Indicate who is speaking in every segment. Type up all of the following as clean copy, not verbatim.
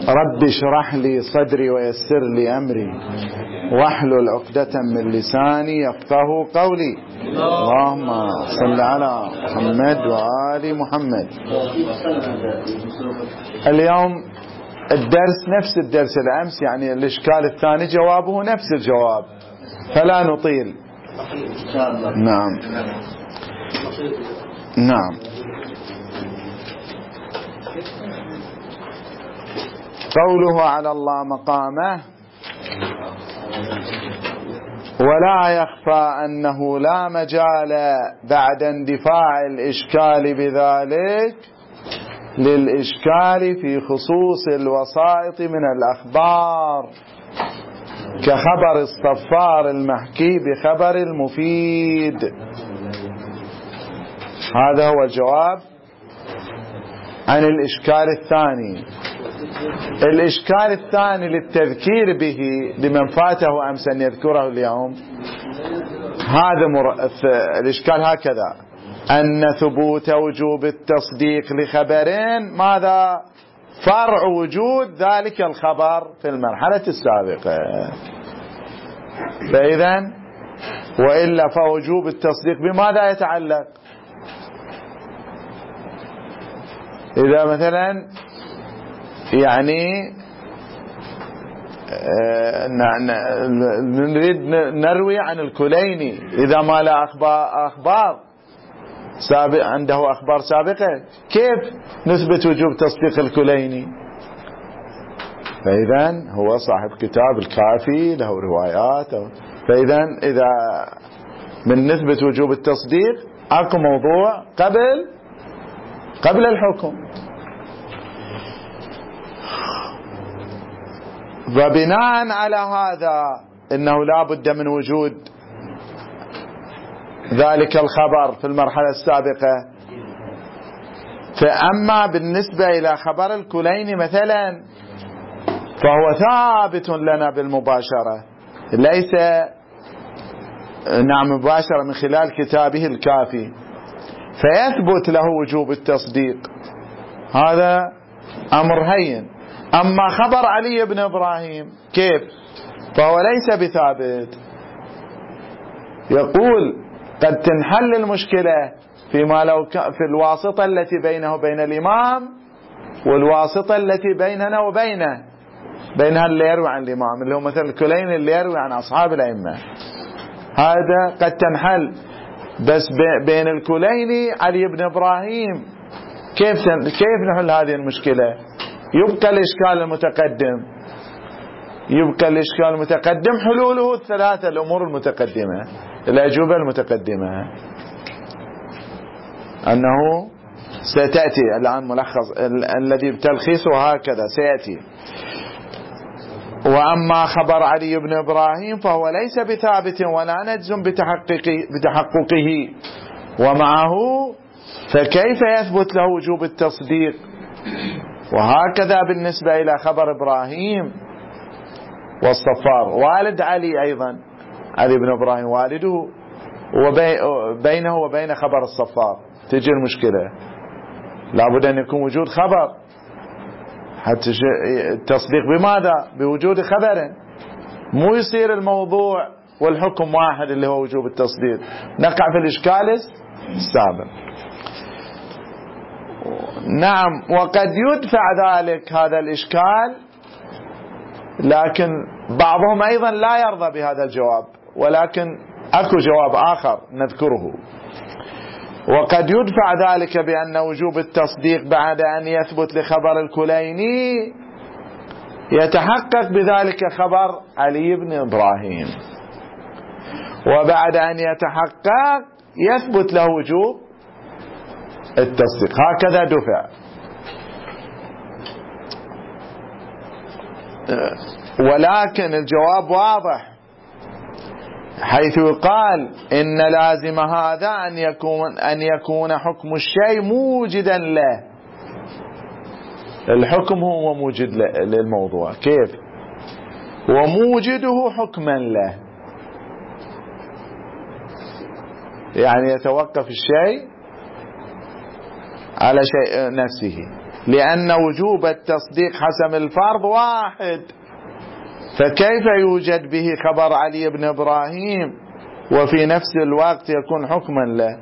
Speaker 1: رب اشرح لي صدري ويسر لي أمري واحلل عقدة من لساني يفقه قولي. اللهم صل على محمد وآل محمد. اليوم الدرس نفس الدرس الأمس، يعني الإشكال الثاني جوابه نفس الجواب، فلا نطيل. نعم نعم. قوله على الله مقامه: ولا يخفى أنه لا مجال بعد اندفاع الإشكال بذلك للإشكال في خصوص الوسائط من الأخبار كخبر الصفار المحكي بخبر المفيد. هذا هو الجواب عن الإشكال الثاني. الإشكال الثاني للتذكير به لمن فاته أمس أن يذكره اليوم، هذا الإشكال هكذا: أن ثبوت وجوب التصديق لخبرين ماذا؟ فرع وجود ذلك الخبر في المرحلة السابقة. فإذا وإلا فوجوب التصديق بماذا يتعلق؟ إذا مثلا يعني نريد نروي عن الكليني، إذا ما لا أخبار سابق عنده أخبار سابقة، كيف نثبت وجوب تصديق الكليني؟ فإذا هو صاحب كتاب الكافي له روايات. فإذا إذا من نثبت وجوب التصديق أكو موضوع قبل الحكم. وبناء على هذا إنه لا بد من وجود ذلك الخبر في المرحلة السابقة. فأما بالنسبة إلى خبر الكليني مثلا فهو ثابت لنا بالمباشرة، ليس مباشرة من خلال كتابه الكافي، فيثبت له وجوب التصديق، هذا أمر هين. أما خبر علي بن إبراهيم كيف؟ فهو ليس بثابت. يقول قد تنحل المشكلة فيما لو في الواسطة التي بينه وبين الإمام والواسطة التي بيننا وبينه، بينها اللي يروي عن الإمام اللي هو مثل الكليني اللي يروي عن أصحاب الأئمة، هذا قد تنحل. بس بين الكليني علي بن إبراهيم كيف نحل هذه المشكلة؟ يبقى الإشكال المتقدم حلوله الثلاثة الأمور المتقدمة، الأجوبة المتقدمة، أنه ستأتي الآن ملخص الذي بتلخيصه هكذا سيأتي. وأما خبر علي بن إبراهيم فهو ليس بثابت ولا نجزم بتحققه، ومعه فكيف يثبت له وجوب التصديق؟ وهكذا بالنسبة إلى خبر إبراهيم والصفار، والد علي أيضا، علي بن إبراهيم والده، وبينه وبين خبر الصفار تجي المشكلة، لابد أن يكون وجود خبر حتى التصديق بماذا؟ بوجود خبر، مو يصير الموضوع والحكم واحد اللي هو وجوب التصديق، نقع في الإشكال السابق. نعم، وقد يدفع ذلك هذا الإشكال، لكن بعضهم أيضا لا يرضى بهذا الجواب، ولكن أكو جواب آخر نذكره. وقد يدفع ذلك بأن وجوب التصديق بعد أن يثبت لخبر الكليني يتحقق بذلك خبر علي بن إبراهيم، وبعد أن يتحقق يثبت له وجوب التصديق، هكذا دفع. ولكن الجواب واضح، حيث يقال إن لازم هذا أن يكون حكم الشيء موجدا له. الحكم هو موجد للموضوع، كيف؟ وموجده حكما له، يعني يتوقف الشيء على شيء نفسه. لأن وجوب التصديق حسب الفرض واحد، فكيف يوجد به خبر علي بن إبراهيم وفي نفس الوقت يكون حكما له؟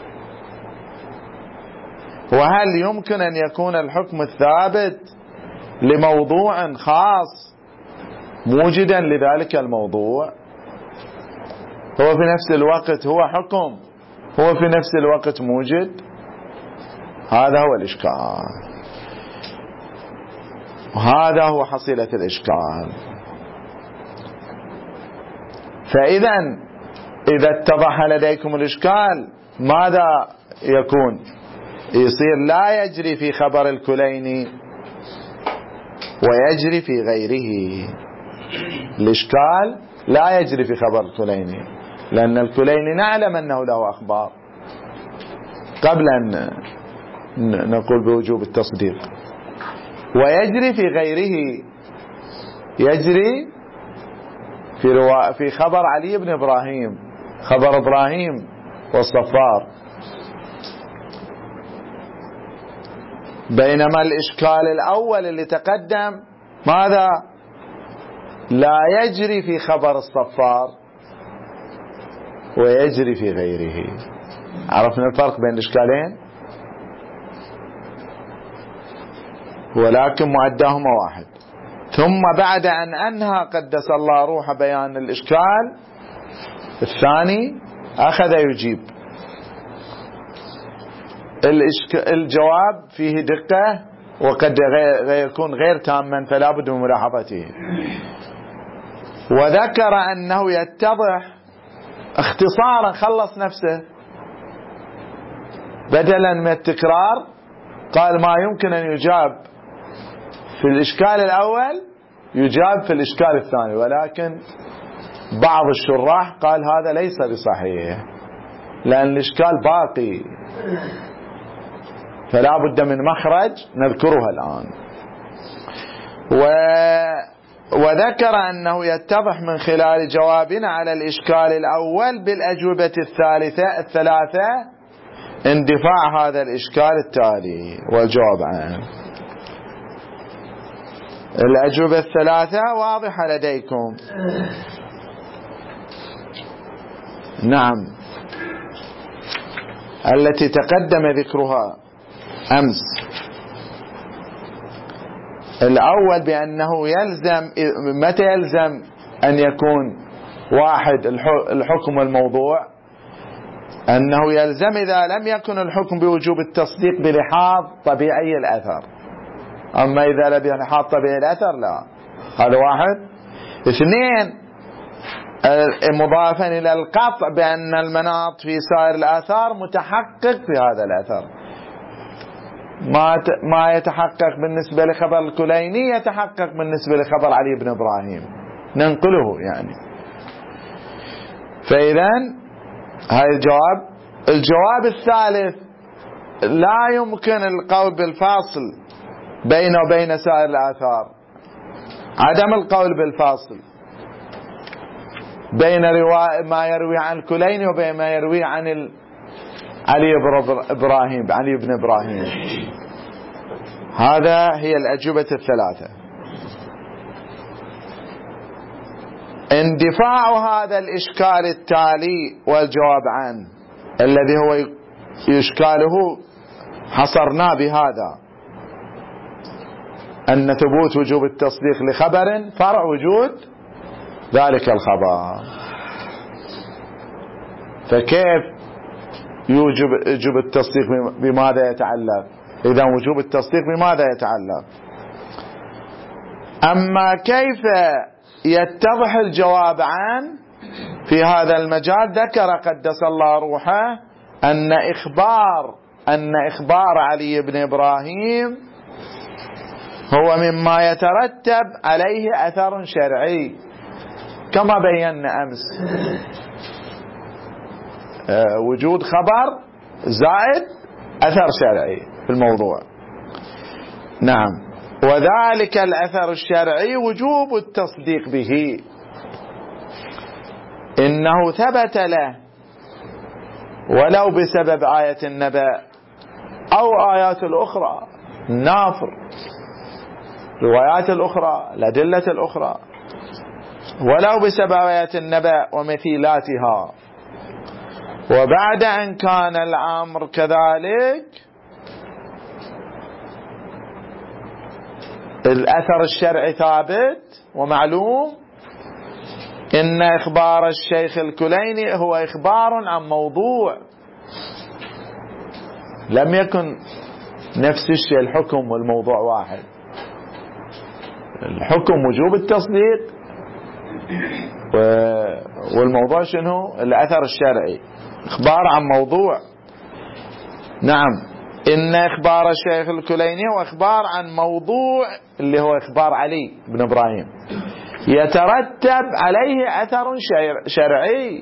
Speaker 1: وهل يمكن أن يكون الحكم الثابت لموضوع خاص موجدا لذلك الموضوع هو في نفس الوقت هو حكم، هو في نفس الوقت موجد؟ هذا هو الإشكال، وهذا هو حصيلة الإشكال. فإذا إذا اتضح لديكم الإشكال ماذا يكون؟ يصير لا يجري في خبر الكليني ويجري في غيره. الإشكال لا يجري في خبر الكليني، لأن الكليني نعلم أنه له أخبار قبل أن نقول بوجوب التصديق، ويجري في غيره، يجري في خبر علي بن إبراهيم، خبر إبراهيم والصفار. بينما الإشكال الأول اللي تقدم ماذا؟ لا يجري في خبر الصفار ويجري في غيره. عرفنا الفرق بين الإشكالين، ولكن مؤداهما واحد. ثم بعد أن أنهى قدس الله روح بيان الإشكال الثاني أخذ يجيب. الجواب فيه دقة وقد يكون غير تاما فلا بد من ملاحظته. وذكر أنه يتضح اختصارا، خلص نفسه بدلا من التكرار، قال ما يمكن أن يجاب في الإشكال الأول يجاب في الإشكال الثاني، ولكن بعض الشراح قال هذا ليس بصحيح لأن الإشكال باقي، فلا بد من مخرج نذكرها الآن. وذكر أنه يتضح من خلال جوابنا على الإشكال الأول بالأجوبة الثلاثة اندفاع هذا الإشكال التالي والجواب عنه. الأجوبة الثلاثة واضحة لديكم؟ نعم، التي تقدم ذكرها أمس. الأول بأنه يلزم، متى يلزم أن يكون واحد الحكم والموضوع؟ أنه يلزم إذا لم يكن الحكم بوجوب التصديق بلحاظ طبيعي الأثر، أما إذا لم بلحاظ طبيعي الأثر لا. هذا واحد. اثنين، مضافا إلى القطع بأن المناط في سائر الآثار متحقق في هذا الأثر، ما يتحقق بالنسبة لخبر الكليني يتحقق بالنسبة لخبر علي بن إبراهيم، ننقله يعني. فإذا هذا الجواب. الجواب الثالث، لا يمكن القول بالفاصل بينه وبين سائر الآثار، عدم القول بالفاصل بين ما يروي عن الكليني وبين ما يروي عن علي بن إبراهيم. هذا هي الأجوبة الثلاثة. اندفاع هذا الإشكال التالي والجواب عنه الذي هو إشكاله حصرنا بهذا، أن ثبوت وجوب التصديق لخبر فرع وجود ذلك الخبر. فكيف يوجب التصديق بماذا يتعلق؟ إذا وجوب التصديق بماذا يتعلق؟ أما كيف يتضح الجواب عن في هذا المجال، ذكر قدس الله روحه أن إخبار علي بن إبراهيم هو مما يترتب عليه أثر شرعي كما بينا أمس، وجود خبر زائد أثر شرعي في الموضوع. نعم، وذلك الأثر الشرعي وجوب التصديق به، إنه ثبت له ولو بسبب آية النبأ أو آيات الأخرى. النافر، الروايات الأخرى، الأدلة الأخرى، ولو بسببيات النبأ ومثيلاتها. وبعد أن كان الأمر كذلك الأثر الشرعي ثابت ومعلوم، إن إخبار الشيخ الكليني هو إخبار عن موضوع، لم يكن نفس الشيء الحكم والموضوع واحد. الحكم وجوب التصديق، والموضوع شنو؟ الأثر الشرعي، إخبار عن موضوع. نعم، إن إخبار الشيخ الكليني هو إخبار عن موضوع اللي هو إخبار علي بن إبراهيم، يترتب عليه أثر شرعي.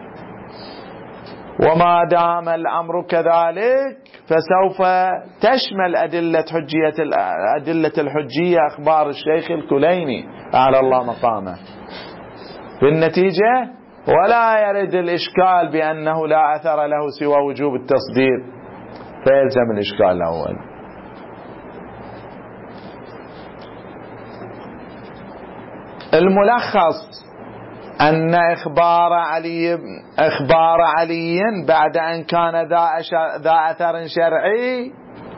Speaker 1: وما دام الأمر كذلك فسوف تشمل أدلة الحجية أخبار الشيخ الكليني أعلى الله مقامه. في النتيجة ولا يرد الإشكال بأنه لا أثر له سوى وجوب التصديق، فيلزم الإشكال الأول. الملخص أن إخبار علي بعد أن كان ذا أثر شرعي،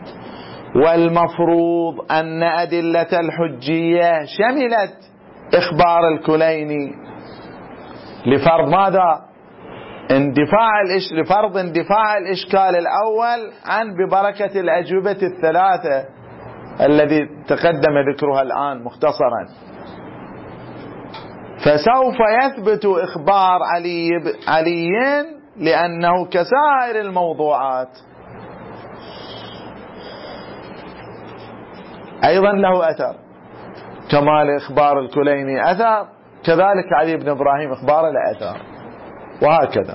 Speaker 1: والمفروض أن أدلة الحجية شملت إخبار الكليني لفرض ماذا؟ لفرض اندفاع الإشكال الأول عن ببركة الأجوبة الثلاثة الذي تقدم ذكرها الآن مختصرا. فسوف يثبت إخبار علي لأنه كسائر الموضوعات أيضا له أثر، كما لإخبار الكليني أثر، كذلك علي بن إبراهيم إخبار له أثر، وهكذا.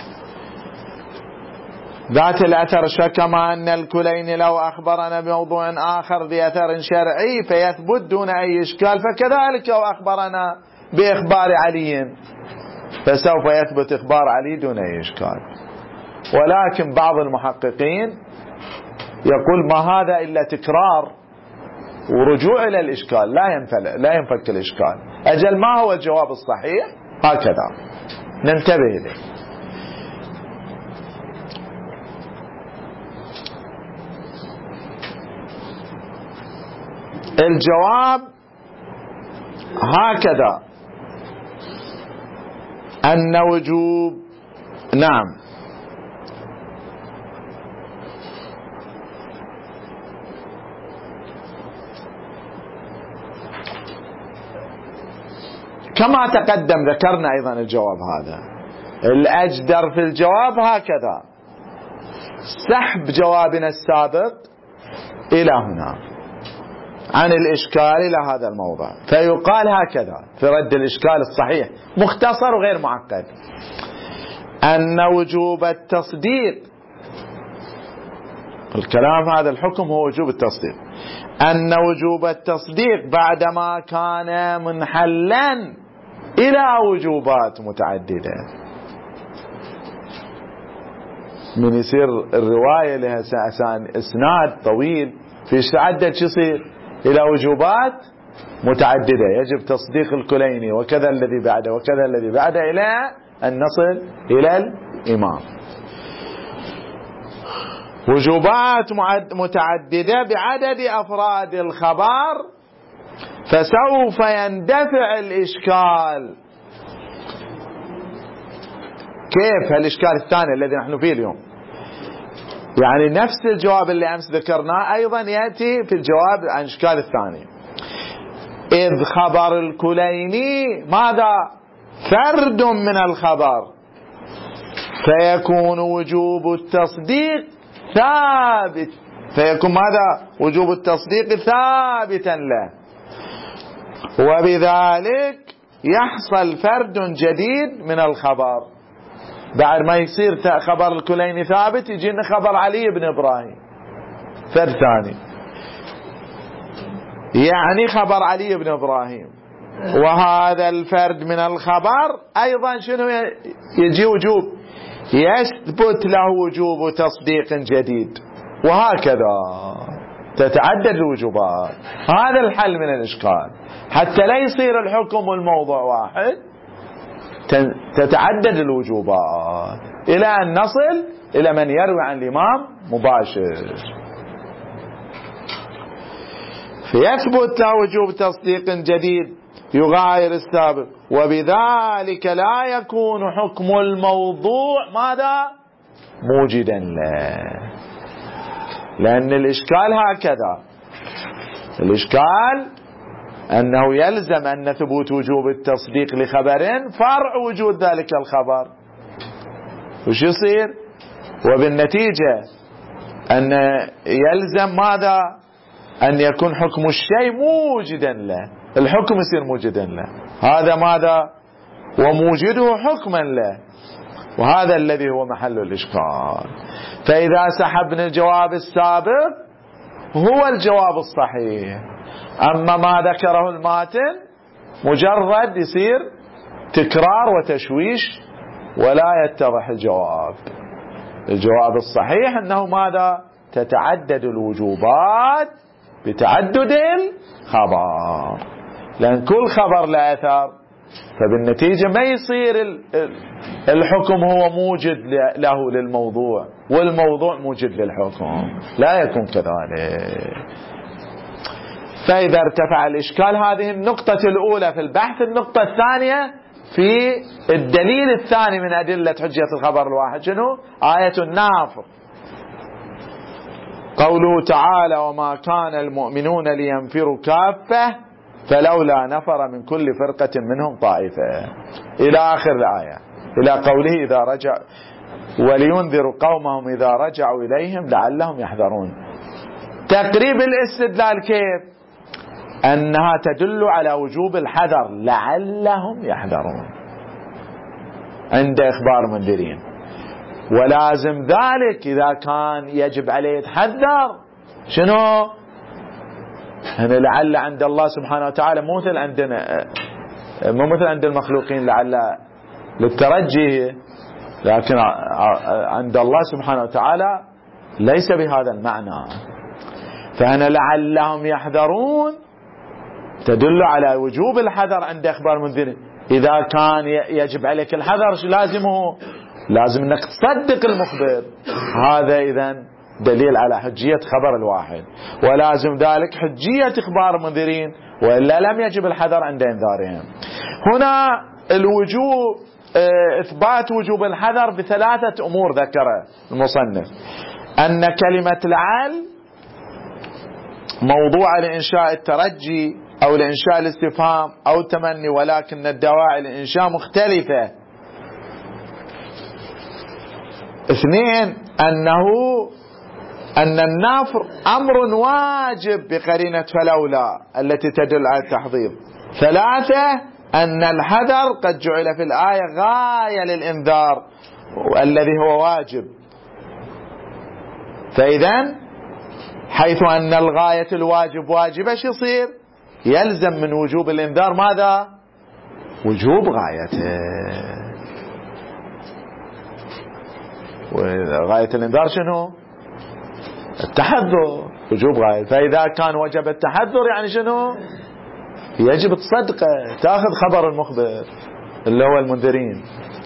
Speaker 1: ذات الأثر كما أن الكليني لو أخبرنا بموضوع آخر بأثر شرعي فيثبت دون أي إشكال، فكذلك لو أخبرنا بإخبار علي فسوف يثبت إخبار علي دون أي إشكال. ولكن بعض المحققين يقول ما هذا إلا تكرار ورجوع إلى الإشكال، لا ينفك الإشكال. أجل ما هو الجواب الصحيح؟ هكذا ننتبه إليه. الجواب هكذا أن وجوب، نعم، كما تقدم ذكرنا أيضا الجواب هذا. الأجدر في الجواب هكذا سحب جوابنا السابق إلى هنا عن الإشكال إلى هذا الموضع، فيقال هكذا في رد الإشكال الصحيح مختصر وغير معقد: أن وجوب التصديق، الكلام هذا الحكم هو وجوب التصديق، أن وجوب التصديق بعدما كان منحلا إلى وجوبات متعددة، من يصير الرواية لها إسناد طويل في تعدد شو يصير إلى وجوبات متعددة، يجب تصديق الكليني وكذا الذي بعده وكذا الذي بعده إلى أن نصل إلى الإمام. وجوبات متعددة بعدد أفراد الخبر، فسوف يندفع الإشكال. كيف الإشكال الثاني الذي نحن فيه اليوم؟ يعني نفس الجواب اللي أمس ذكرناه أيضا يأتي في الجواب عن الإشكال الثاني. إذ خبر الكليني ماذا؟ فرد من الخبر، فيكون وجوب التصديق ثابت، فيكون ماذا؟ وجوب التصديق ثابتا له، وبذلك يحصل فرد جديد من الخبر. بعد ما يصير خبر الكليني ثابت يجينا خبر علي بن إبراهيم فرد ثاني، يعني خبر علي بن إبراهيم، وهذا الفرد من الخبر أيضا شنو يجي وجوب، يثبت له وجوب تصديق جديد، وهكذا تتعدد الوجوبات. هذا الحل من الإشكال، حتى لا يصير الحكم والموضوع واحد، تتعدد الوجوبات إلى أن نصل إلى من يروي عن الإمام مباشر، فيثبت له وجوب تصديق جديد يغاير السابق، وبذلك لا يكون حكم الموضوع ماذا؟ موجدا له. لأن الإشكال هكذا، الإشكال أنه يلزم أن ثبوت وجوب التصديق لخبر فرع وجود ذلك الخبر، وش يصير؟ وبالنتيجة أن يلزم ماذا؟ أن يكون حكم الشيء موجدا له، الحكم يصير موجدا له، هذا ماذا؟ وموجده حكما له، وهذا الذي هو محل الإشكال. فإذا سحبنا الجواب السابق هو الجواب الصحيح، أما ما ذكره الماتن مجرد يصير تكرار وتشويش ولا يتضح الجواب. الجواب الصحيح أنه ماذا؟ تتعدد الوجوبات بتعدد الخبر، لأن كل خبر له أثر، فبالنتيجة ما يصير الحكم هو موجد له للموضوع والموضوع موجد للحكم، لا يكون كذلك. فإذا ارتفع الإشكال، هذه النقطة الأولى في البحث. النقطة الثانية في الدليل الثاني من أدلة حجية الخبر الواحد، شنو؟ آية النافر، قوله تعالى: وما كان المؤمنون لينفروا كافة فلولا نفر من كل فرقة منهم طائفة، إلى آخر الآية، إلى قوله إذا رجع ولينذروا قومهم إذا رجعوا إليهم لعلهم يحذرون. تقريب الاستدلال كيف؟ أنها تدل على وجوب الحذر، لعلهم يحذرون عند إخبار منذرين، ولازم ذلك إذا كان يجب عليه يتحذر شنو؟ هنا لعل عند الله سبحانه وتعالى مو مثل عندنا، مو مثل عند المخلوقين لعل للترجي، لكن عند الله سبحانه وتعالى ليس بهذا المعنى. فهنا لعلهم يحذرون تدل على وجوب الحذر عند إخبار منذرين. إذا كان يجب عليك الحذر شو لازمه؟ لازم أنك تصدق المخبر، هذا إذن دليل على حجية خبر الواحد، ولازم ذلك حجية إخبار منذرين، وإلا لم يجب الحذر عند إنذارهم. هنا الوجوب، إثبات وجوب الحذر بثلاثة أمور ذكرها المصنف: أن كلمة لعل موضوع لإنشاء الترجي أو لإنشاء الاستفهام أو تمني، ولكن الدواعي لإنشاء مختلفة. اثنين، أن النفر أمر واجب بقرينة فلولا التي تدل على التحضير. ثلاثة، أن الحذر قد جعل في الآية غاية للإنذار الذي هو واجب. فإذن حيث أن الغاية الواجب واجبة شو يصير؟ يلزم من وجوب الإنذار ماذا؟ وجوب غايته. وغاية الإنذار شنو؟ التحذر، وجوب غاية. فإذا كان وجب التحذر يعني شنو؟ يجب تصدقه، تأخذ خبر المخبر اللي هو المنذرين.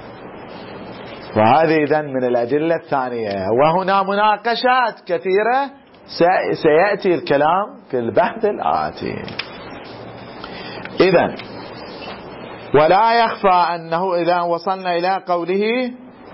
Speaker 1: وهذه إذن من الأدلة الثانية. وهنا مناقشات كثيرة سيأتي الكلام في البحث الآتي. إذن ولا يخفى أنه إذا وصلنا إلى قوله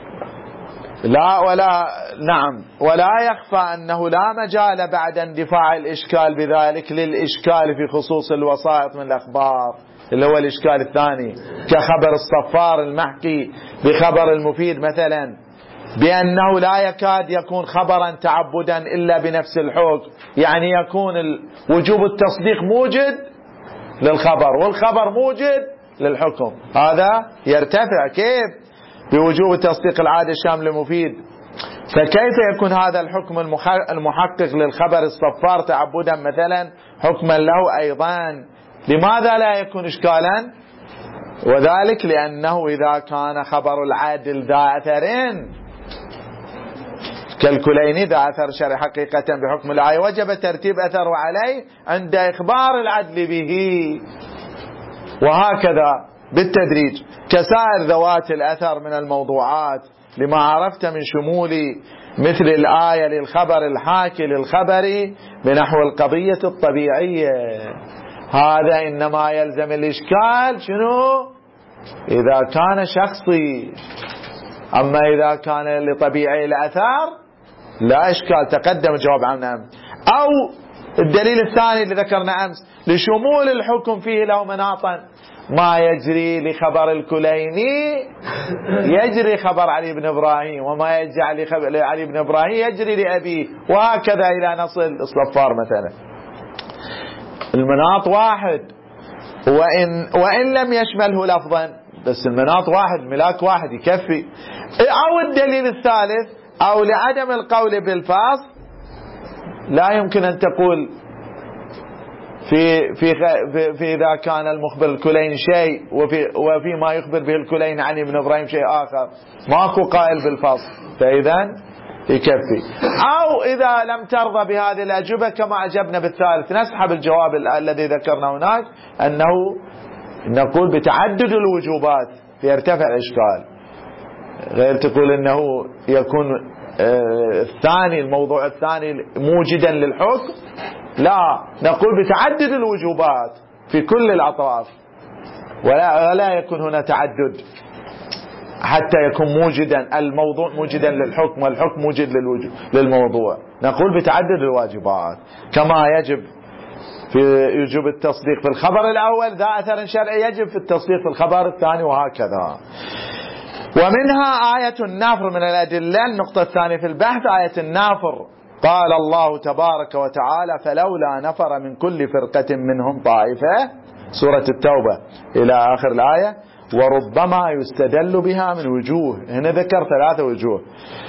Speaker 1: ولا يخفى أنه لا مجال بعد اندفاع الإشكال بذلك للإشكال في خصوص الوسائط من الأخبار، اللي هو الإشكال الثاني، كخبر الصفار المحكي بخبر المفيد مثلا، بأنه لا يكاد يكون خبرا تعبدا إلا بنفس الحكم، يعني يكون وجوب التصديق موجد للخبر والخبر موجد للحكم. هذا يرتفع كيف؟ بوجوب تصديق العادة الشامل المفيد. فكيف يكون هذا الحكم المحقق للخبر الصفار تعبدا مثلا حكما له أيضا؟ لماذا لا يكون إشكالا؟ وذلك لأنه إذا كان خبر العادل ذا أثرين كالكليني ذا أثر شرعي حقيقة بحكم الآية وجب ترتيب أثره عليه عند إخبار العدل به، وهكذا بالتدريج كسائر ذوات الأثر من الموضوعات لما عرفت من شمول مثل الآية للخبر الحاكي للخبر بنحو القضية الطبيعية. هذا إنما يلزم الإشكال شنو؟ إذا كان شخصي، أما إذا كان لطبيعي الأثر لا إشكال، تقدم الجواب عنه. أو الدليل الثاني اللي ذكرنا أمس لشمول الحكم فيه له مناطا، ما يجري لخبر الكليني يجري خبر علي بن إبراهيم، وما يجري علي بن إبراهيم يجري لأبيه، وهكذا إلى نصل الصفار مثلا. المناط واحد، وإن لم يشمله لفظا، بس المناط واحد، ملاك واحد يكفي. أو الدليل الثالث، أو لعدم القول بالفاصل، لا يمكن أن تقول في إذا كان المخبر الكلين شيء وفي ما يخبر به الكلين عن ابن إبراهيم شيء آخر، ماكو قائل بالفاصل، فإذا يكفي. أو إذا لم ترضى بهذه الأجوبة كما أجبنا بالثالث، نسحب الجواب الذي ذكرنا هناك، أنه نقول بتعدد الوجوبات فيرتفع الإشكال، غير تقول أنه يكون الثاني الموضوع الثاني موجدا للحكم، لا، نقول بتعدد الوجوبات في كل الأطراف، ولا يكون هنا تعدد حتى يكون موجدا الموضوع موجدا للحكم والحكم موجد للموضوع. نقول بتعدد الواجبات كما يجب يجب التصديق في الخبر الأول ذا أثر شرعي يجب في التصديق في الخبر الثاني، وهكذا. ومنها آية النافر من الأدلة. النقطة الثانية في البحث آية النافر، قال الله تبارك وتعالى فلولا نفر من كل فرقة منهم طائفة، سورة التوبة إلى آخر الآية. وربما يستدل بها من وجوه، هنا ذكر 3 وجوه.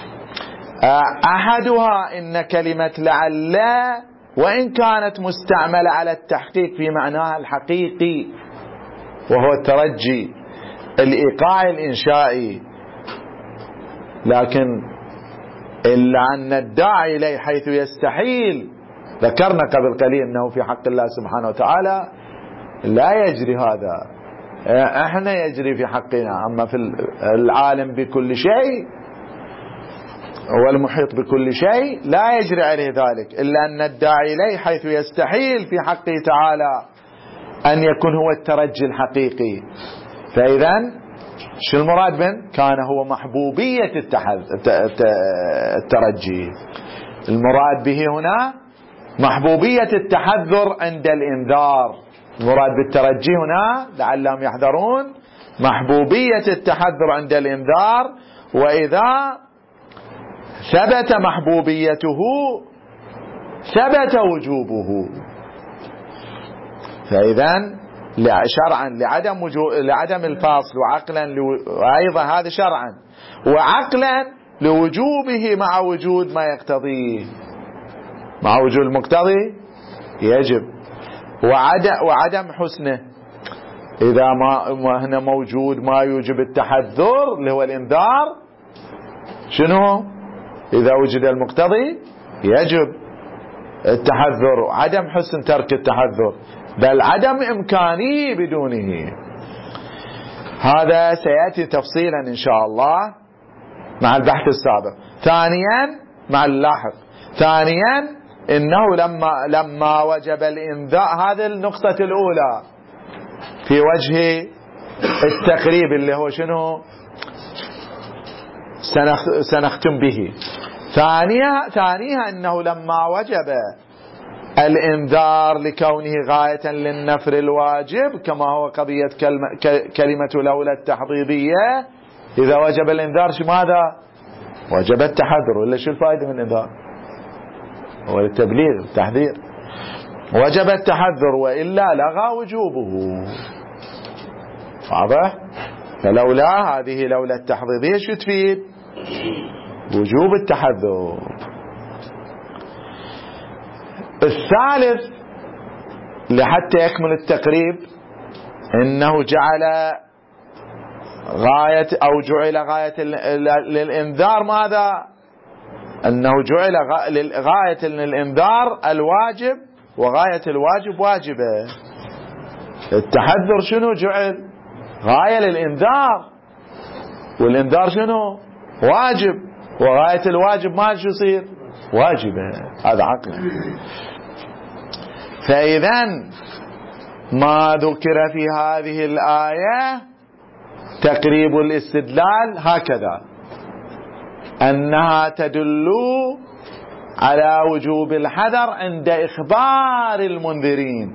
Speaker 1: أحدها إن كلمة لعل وإن كانت مستعملة على التحقيق في معناها الحقيقي وهو الترجي الإيقاعي الإنشائي، لكن إلا أن الداعي إليه حيث يستحيل، ذكرنا قبل قليل أنه في حق الله سبحانه وتعالى لا يجري هذا، احنا يجري في حقنا، أما في العالم بكل شيء والمحيط بكل شيء لا يجري عليه ذلك، إلا أن الداعي إليه حيث يستحيل في حقه تعالى أن يكون هو الترجي الحقيقي. فإذا شو المراد من كان هو محبوبية الترجي، المراد به هنا محبوبية التحذر عند الإنذار، المراد بالترجي هنا لعلهم يحذرون محبوبية التحذر عند الإنذار، وإذا ثبت محبوبيته ثبت وجوبه. فإذا شرعا لعدم الفاصل، وعقلا أيضا هذا شرعا، وعقلا لوجوبه مع وجود ما يقتضيه، مع وجود المقتضي يجب، وعدم حسنه إذا ما هنا موجود ما يوجب التحذر اللي هو الإنذار، شنو؟ إذا وجد المقتضي يجب التحذر، عدم حسن ترك التحذر، بل عدم إمكانه بدونه. هذا سيأتي تفصيلا إن شاء الله مع البحث السابق. ثانيا مع اللاحق، ثانيا إنه لما وجب الإنذار، هذه النقطة الأولى في وجه التقريب اللي هو شنو سنختم به. ثانيها أنه لما وجب الإنذار لكونه غاية للنفر الواجب، كما هو قضية كلمة لولا التحضيضية، إذا وجب الإنذار ماذا؟ وجب التحذر، ولا شو الفائدة من الإنذار؟ هو التبليغ التحذير، وجب التحذر وإلا لغى وجوبه. واضح؟ فلولا هذه لولا التحضيضية شو تفيد؟ وجوب التحذر. الثالث لحتى يكمل التقريب انه جعل غاية او جعل غاية للانذار ماذا؟ أنه جعل غاية الإنذار الواجب، وغاية الواجب واجبة. التحذر شنو جعل؟ غاية للإنذار، والإنذار شنو؟ واجب، وغاية الواجب ما شو يصير؟ واجبة. هذا عقل. فإذن ما ذكر في هذه الآية تقريب الاستدلال هكذا: أنها تدل على وجوب الحذر عند إخبار المنذرين،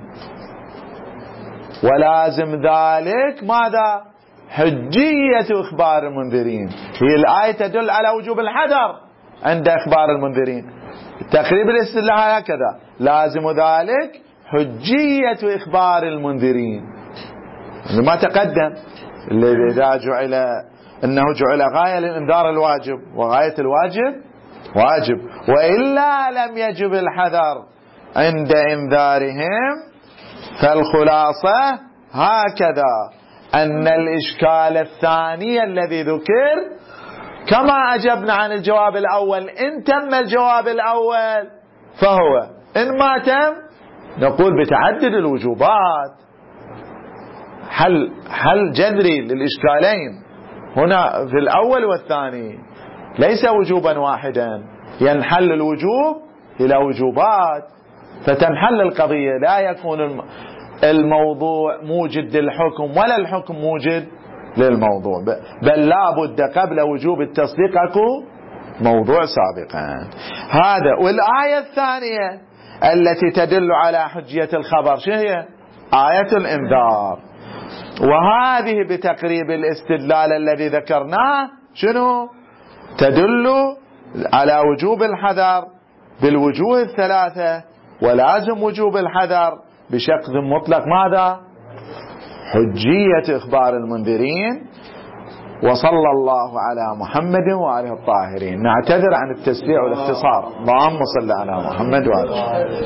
Speaker 1: ولازم ذلك ماذا؟ حجية إخبار المنذرين. هي الآية تدل على وجوب الحذر عند إخبار المنذرين، تقريب الاستدلال هكذا: لازم ذلك حجية إخبار المنذرين. ما تقدم إذا جعل أنه جعل غاية للإنذار الواجب، وغاية الواجب واجب، وإلا لم يجب الحذر عند إنذارهم. فالخلاصة هكذا: أن الإشكال الثاني الذي ذكر كما أجبنا عن الجواب الأول، إن تم الجواب الأول فهو، إن ما تم نقول بتعدد الوجوبات. حل جذري للإشكالين هنا في الأول والثاني، ليس وجوبا واحدا، ينحل الوجوب إلى وجوبات فتنحل القضية. لا يكون الموضوع موجد للحكم ولا الحكم موجد للموضوع، بل لا بد قبل وجوب التصديق أكو موضوع سابقا. هذا. والآية الثانية التي تدل على حجية الخبر شنو هي؟ آية الإنذار. وهذه بتقريب الاستدلال الذي ذكرناه شنو؟ تدل على وجوب الحذر بالوجوه الثلاثة، ولازم وجوب الحذر بشق مطلق ماذا؟ حجية إخبار المنذرين. وصلى الله على محمد وآله الطاهرين. نعتذر عن التسبيع والاختصار. اللهم صل على محمد وآله.